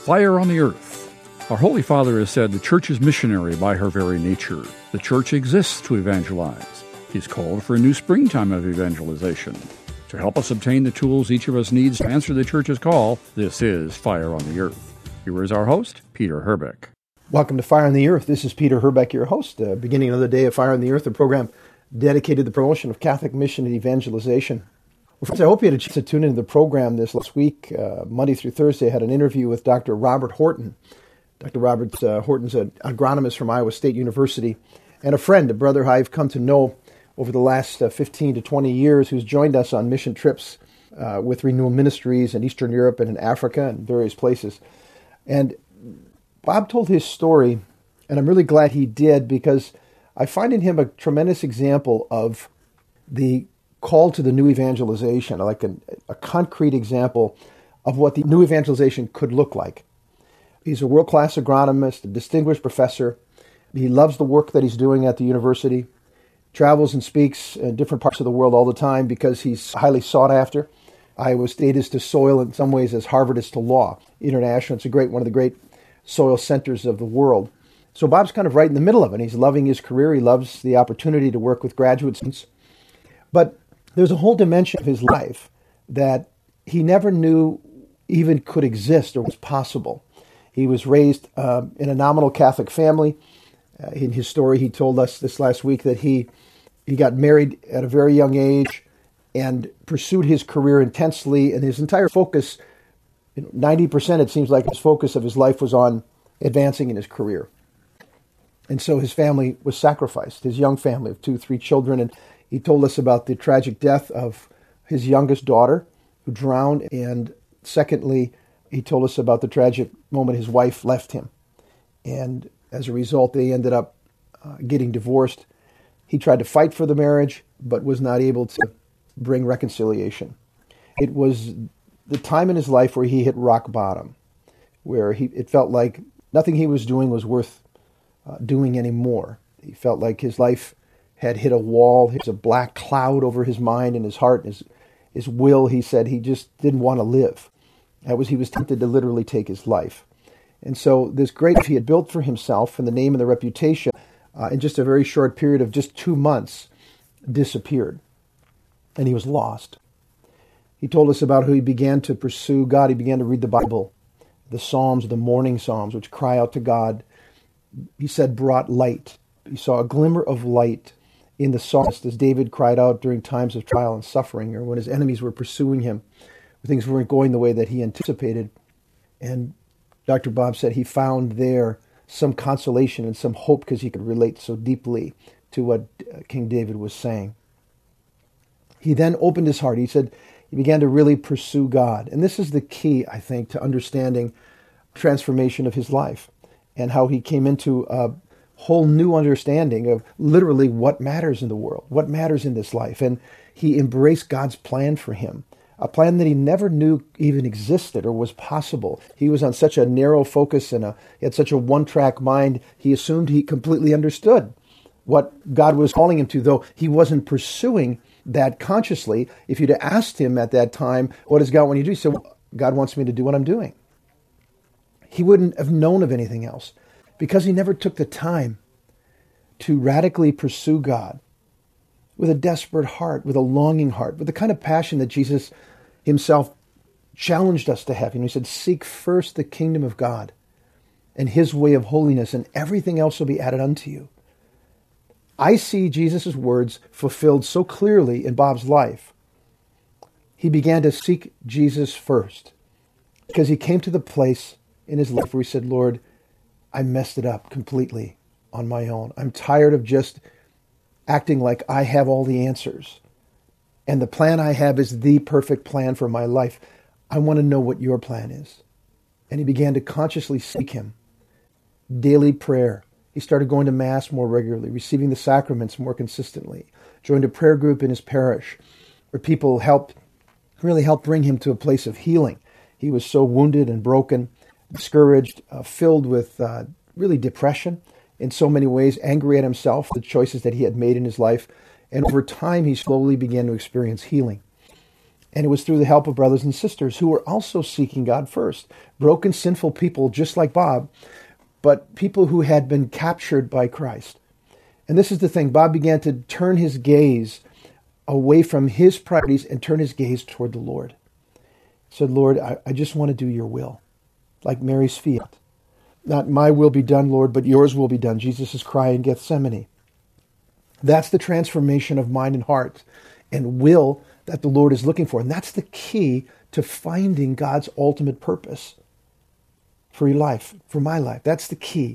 Fire on the Earth. Our Holy Father has said the Church is missionary by her very nature. The Church exists to evangelize. He's called for a new springtime of evangelization. To help us obtain the tools each of us needs to answer the Church's call, this is Fire on the Earth. Here is our host, Peter Herbeck. Welcome to Fire on the Earth. This is Peter Herbeck, your host. Beginning another day of Fire on the Earth, a program dedicated to the promotion of Catholic mission and evangelization. Well, friends, I hope you had a chance to tune into the program this last week. Monday through Thursday, I had an interview with Dr. Robert Horton. Dr. Robert Horton's an agronomist from Iowa State University and a friend, a brother I've come to know over the last 15 to 20 years, who's joined us on mission trips with Renewal Ministries in Eastern Europe and in Africa and various places. And Bob told his story, and I'm really glad he did, because I find in him a tremendous example of the call to the new evangelization, like a concrete example of what the new evangelization could look like. He's a world-class agronomist, a distinguished professor. He loves the work that he's doing at the university, travels and speaks in different parts of the world all the time because he's highly sought after. Iowa State is to soil in some ways as Harvard is to law. International, it's one of the great soil centers of the world. So Bob's kind of right in the middle of it. He's loving his career. He loves the opportunity to work with graduate students. But there's a whole dimension of his life that he never knew even could exist or was possible. He was raised in a nominal Catholic family. In his story, he told us this last week that he got married at a very young age and pursued his career intensely, and his entire focus, 90% it seems like his focus of his life was on advancing in his career. And so his family was sacrificed, his young family of 3 children, and he told us about the tragic death of his youngest daughter, who drowned, and secondly, he told us about the tragic moment his wife left him. And as a result, they ended up getting divorced. He tried to fight for the marriage, but was not able to bring reconciliation. It was the time in his life where he hit rock bottom, where it felt like nothing he was doing was worth doing anymore. He felt like his life had hit a wall. There was a black cloud over his mind and his heart and his will. He said he just didn't want to live. He was tempted to literally take his life. And so this great life he had built for himself and the name and the reputation in just a very short period of just 2 months disappeared. And he was lost. He told us about how he began to pursue God. He began to read the Bible, the Psalms, the morning Psalms, which cry out to God. He said brought light. He saw a glimmer of light in the psalmist as David cried out during times of trial and suffering, or when his enemies were pursuing him. Things weren't going the way that he anticipated. And Dr. Bob said he found there some consolation and some hope because he could relate so deeply to what King David was saying. He then opened his heart. He said he began to really pursue God. And this is the key, I think, to understanding transformation of his life and how he came into a whole new understanding of literally what matters in the world, what matters in this life. And he embraced God's plan for him. A plan that he never knew even existed or was possible. He was on such a narrow focus and he had such a one-track mind, he assumed he completely understood what God was calling him to, though he wasn't pursuing that consciously. If you'd asked him at that time, what does God want you to do? He said, well, God wants me to do what I'm doing. He wouldn't have known of anything else because he never took the time to radically pursue God with a desperate heart, with a longing heart, with the kind of passion that Jesus himself challenged us to have. He said, seek first the kingdom of God and his way of holiness, and everything else will be added unto you. I see Jesus' words fulfilled so clearly in Bob's life. He began to seek Jesus first because he came to the place in his life where he said, Lord, I messed it up completely on my own. I'm tired of just acting like I have all the answers. And the plan I have is the perfect plan for my life. I want to know what your plan is. And he began to consciously seek him. Daily prayer. He started going to Mass more regularly, receiving the sacraments more consistently, joined a prayer group in his parish where people really helped bring him to a place of healing. He was so wounded and broken, discouraged, filled with really depression in so many ways, angry at himself, the choices that he had made in his life. And over time, he slowly began to experience healing. And it was through the help of brothers and sisters who were also seeking God first. Broken, sinful people just like Bob, but people who had been captured by Christ. And this is the thing. Bob began to turn his gaze away from his priorities and turn his gaze toward the Lord. He said, Lord, I just want to do your will, like Mary's fiat. Not my will be done, Lord, but yours will be done. Jesus' cry in Gethsemane. That's the transformation of mind and heart and will that the Lord is looking for. And that's the key to finding God's ultimate purpose for your life, for my life. That's the key.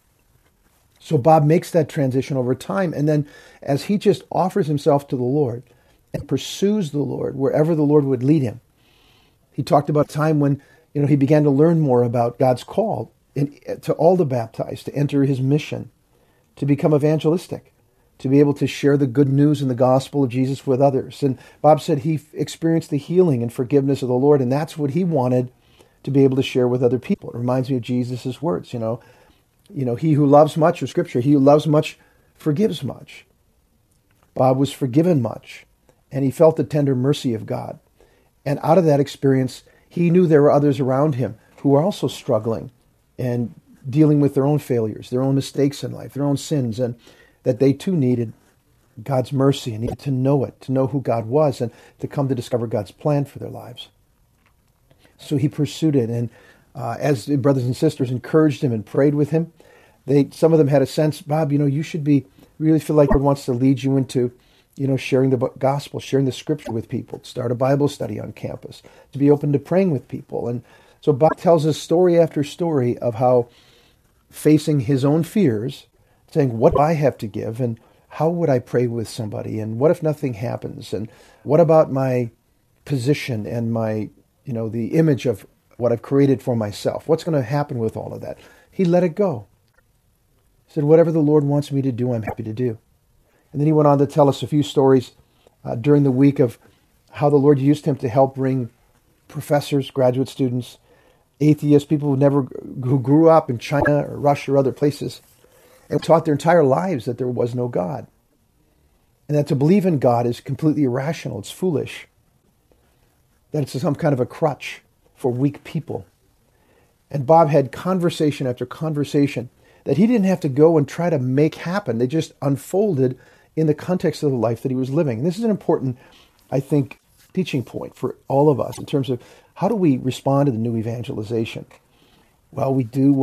So Bob makes that transition over time. And then as he just offers himself to the Lord and pursues the Lord wherever the Lord would lead him, he talked about a time when he began to learn more about God's call to all the baptized, to enter his mission, to become evangelistic, to be able to share the good news and the gospel of Jesus with others. And Bob said he experienced the healing and forgiveness of the Lord, and that's what he wanted to be able to share with other people. It reminds me of Jesus' words, he who loves much, or Scripture, he who loves much forgives much. Bob was forgiven much, and he felt the tender mercy of God. And out of that experience, he knew there were others around him who were also struggling and dealing with their own failures, their own mistakes in life, their own sins, and that they too needed God's mercy and needed to know it, to know who God was, and to come to discover God's plan for their lives. So he pursued it, and as the brothers and sisters encouraged him and prayed with him, some of them had a sense, Bob, you should really feel like God wants to lead you into, sharing the gospel, sharing the Scripture with people, start a Bible study on campus, to be open to praying with people. And so Bob tells us story after story of how facing his own fears, saying, what do I have to give, and how would I pray with somebody, and what if nothing happens, and what about my position and my, the image of what I've created for myself? What's going to happen with all of that? He let it go. He said, whatever the Lord wants me to do, I'm happy to do. And then he went on to tell us a few stories during the week of how the Lord used him to help bring professors, graduate students, atheists, people who grew up in China or Russia or other places, and taught their entire lives that there was no God. And that to believe in God is completely irrational. It's foolish. That it's some kind of a crutch for weak people. And Bob had conversation after conversation that he didn't have to go and try to make happen. They just unfolded in the context of the life that he was living. And this is an important, I think, teaching point for all of us in terms of how do we respond to the new evangelization? Well,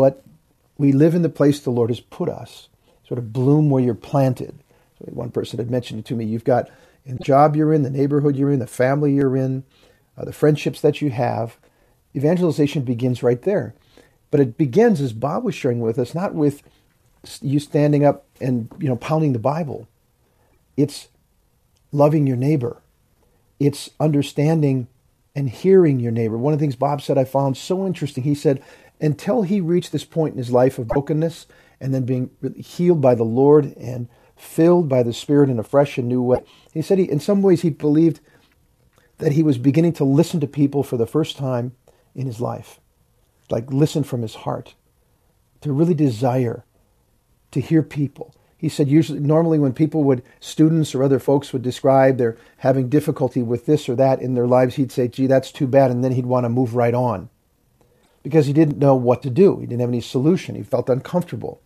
we live in the place the Lord has put us, sort of bloom where you're planted. So one person had mentioned it to me. You've got the job you're in, the neighborhood you're in, the family you're in, the friendships that you have. Evangelization begins right there. But it begins, as Bob was sharing with us, not with you standing up and pounding the Bible. It's loving your neighbor. It's understanding and hearing your neighbor. One of the things Bob said I found so interesting, he said, until he reached this point in his life of brokenness and then being healed by the Lord and filled by the Spirit in a fresh and new way, he said in some ways he believed that he was beginning to listen to people for the first time in his life, like listen from his heart, to really desire to hear people. He said normally when students or other folks would describe they're having difficulty with this or that in their lives, he'd say, gee, that's too bad, and then he'd want to move right on. Because he didn't know what to do. He didn't have any solution. He felt uncomfortable.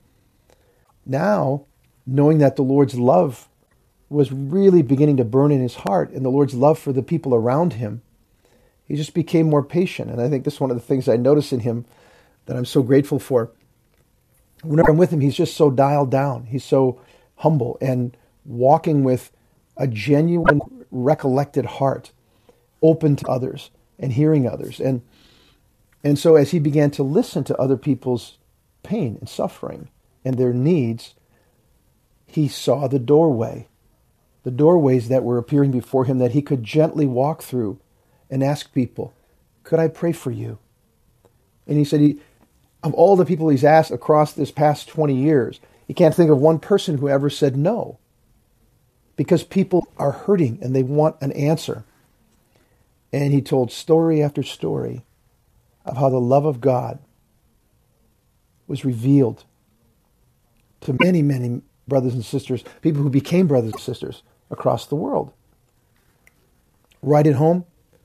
Now, knowing that the Lord's love was really beginning to burn in his heart and the Lord's love for the people around him, he just became more patient. And I think this is one of the things I notice in him that I'm so grateful for. Whenever I'm with him, he's just so dialed down. He's so humble and walking with a genuine, recollected heart, open to others and hearing others. And so as he began to listen to other people's pain and suffering and their needs, he saw the doorways that were appearing before him that he could gently walk through and ask people, could I pray for you? And he said, of all the people he's asked across this past 20 years, he can't think of one person who ever said no. Because people are hurting and they want an answer. And he told story after story of how the love of God was revealed to many, many brothers and sisters, people who became brothers and sisters across the world. Right at home,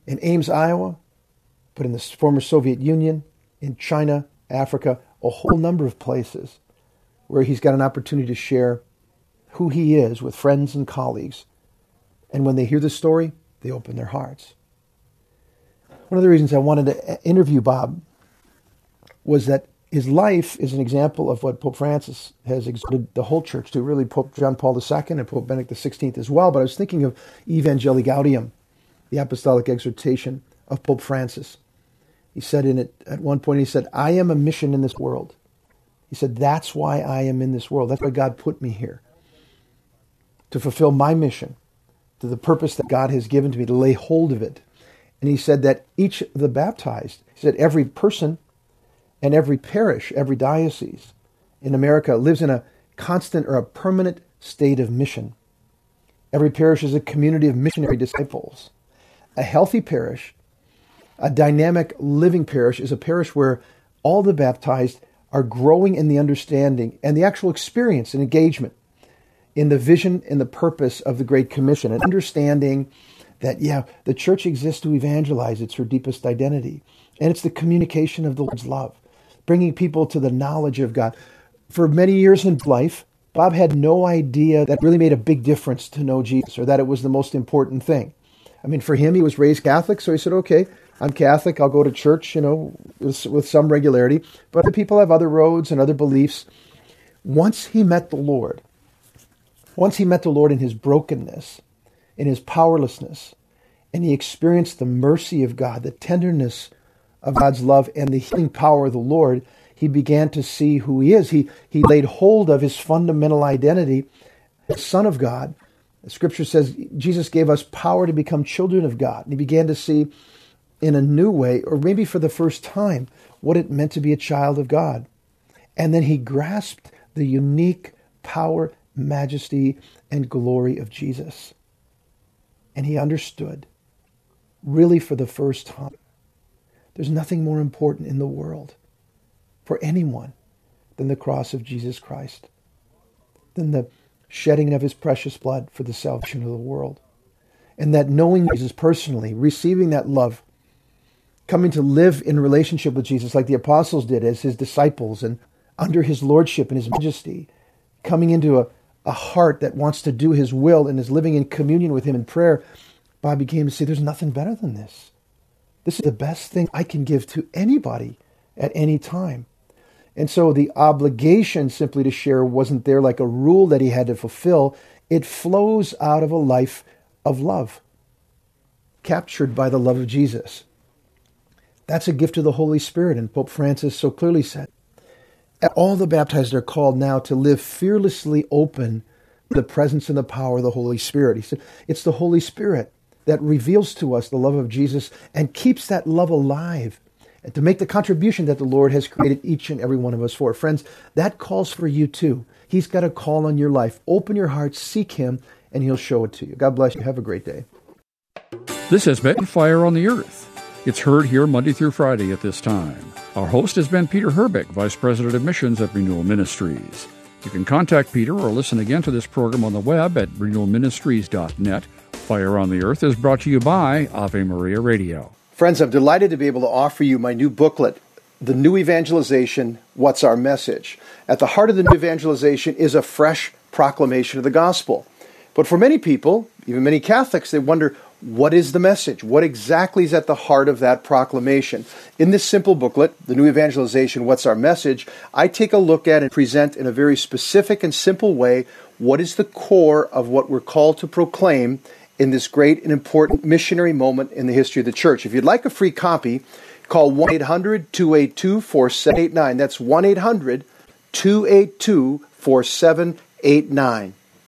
in Ames, Iowa, but in the former Soviet Union, in China, Africa, a whole number of places where he's got an opportunity to share who he is with friends and colleagues. And when they hear the story, they open their hearts. One of the reasons I wanted to interview Bob was that his life is an example of what Pope Francis has exhorted the whole church to, really Pope John Paul II and Pope Benedict XVI as well. But I was thinking of Evangelii Gaudium, the apostolic exhortation of Pope Francis. He said in it at one point, he said, I am a mission in this world. He said, that's why I am in this world. That's why God put me here, to fulfill my mission, to the purpose that God has given to me, to lay hold of it. And he said that each of the baptized, he said every person and every parish, every diocese in America lives in a constant or a permanent state of mission. Every parish is a community of missionary disciples. A healthy parish, a dynamic living parish, is a parish where all the baptized are growing in the understanding and the actual experience and engagement in the vision and the purpose of the Great Commission, and understanding that, the church exists to evangelize. It's her deepest identity. And it's the communication of the Lord's love, bringing people to the knowledge of God. For many years in life, Bob had no idea that really made a big difference to know Jesus, or that it was the most important thing. I mean, for him, he was raised Catholic, so he said, okay, I'm Catholic, I'll go to church, with some regularity. But other people have other roads and other beliefs. Once he met the Lord in his brokenness, in his powerlessness, and he experienced the mercy of God, the tenderness of God's love, and the healing power of the Lord, he began to see who he is. He laid hold of his fundamental identity as Son of God. The Scripture says Jesus gave us power to become children of God. And he began to see in a new way, or maybe for the first time, what it meant to be a child of God. And then he grasped the unique power, majesty, and glory of Jesus. And he understood, really for the first time, there's nothing more important in the world for anyone than the cross of Jesus Christ, than the shedding of his precious blood for the salvation of the world. And that knowing Jesus personally, receiving that love, coming to live in relationship with Jesus like the apostles did as his disciples, and under his lordship and his majesty, coming into a heart that wants to do his will and is living in communion with him in prayer, Bob began to say, there's nothing better than this. This is the best thing I can give to anybody at any time. And so the obligation simply to share wasn't there like a rule that he had to fulfill. It flows out of a life of love, captured by the love of Jesus. That's a gift of the Holy Spirit, and Pope Francis so clearly said, all the baptized are called now to live fearlessly open to the presence and the power of the Holy Spirit. He said, it's the Holy Spirit that reveals to us the love of Jesus and keeps that love alive, and to make the contribution that the Lord has created each and every one of us for. Friends, that calls for you too. He's got a call on your life. Open your heart, seek him, and he'll show it to you. God bless you. Have a great day. This has been Fire on the Earth. It's heard here Monday through Friday at this time. Our host has been Peter Herbeck, Vice President of Missions at Renewal Ministries. You can contact Peter or listen again to this program on the web at renewalministries.net. Fire on the Earth is brought to you by Ave Maria Radio. Friends, I'm delighted to be able to offer you my new booklet, The New Evangelization, What's Our Message? At the heart of the new evangelization is a fresh proclamation of the gospel. But for many people, even many Catholics, they wonder, what is the message? What exactly is at the heart of that proclamation? In this simple booklet, The New Evangelization, What's Our Message?, I take a look at and present in a very specific and simple way what is the core of what we're called to proclaim in this great and important missionary moment in the history of the church. If you'd like a free copy, call 1-800-282-4789. That's 1-800-282-4789.